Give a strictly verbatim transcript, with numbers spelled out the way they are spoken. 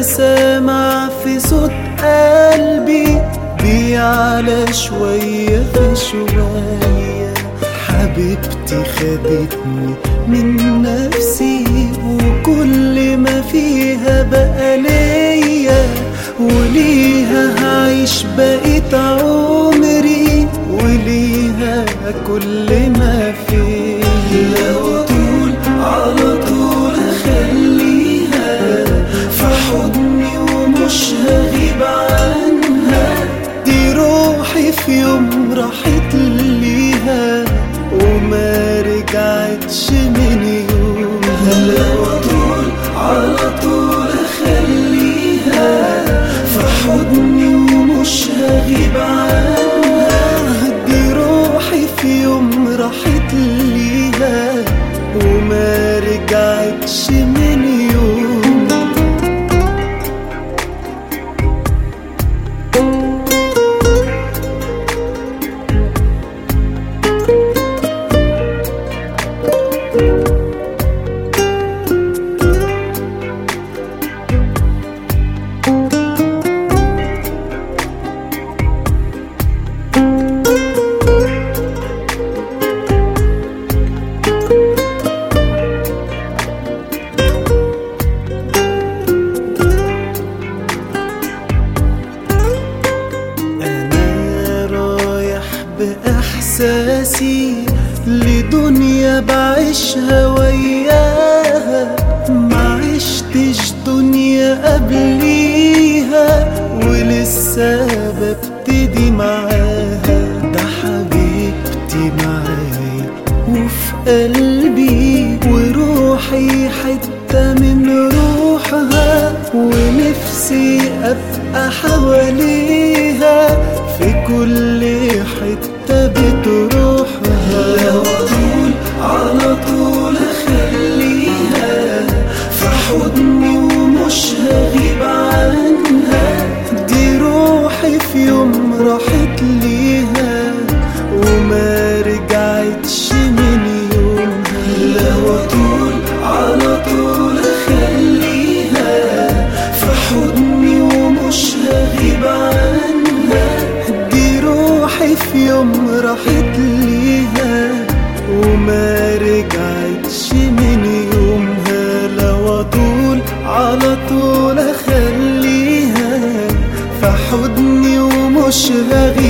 سامع في صوت قلبي بيعلى شوية في شوية. حبيبتي خدتني من نفسي وكل ما فيها بقى ليا، وليها هعيش بقيت عمري، وليها كل ما فيا. لو طول على طول اخليها في حضني ومش هغيب عنها، دي روحي في يوم راحت ليها وما رجعتش من يومها. لو طول على طول اخليها في حضني ومش هغيب عنها، دي روحي في يوم راحت ليها وما رجعتش من يوم. بإحساسي لدنيا بعيشها وياها، ما عشتش دنيا قبليها ولسه ببتدي معاها. ده حبيبتي معايا وفي قلبي وروحي حتة من روحها، ونفسي أبقى حواليها في كل حتة بتروحها. لو طول على طول اخليها في حضني ومش هغيب عنها، دي روحي في يوم راحت ليها وما رجعتش من يومها. لو طول على طول اخليها في حضني ومش هغيب عنها، دي روحي في يوم راحت ليها وما رجعتش من يومها. لو اطول على طول اخليها في حضني ومش هغيب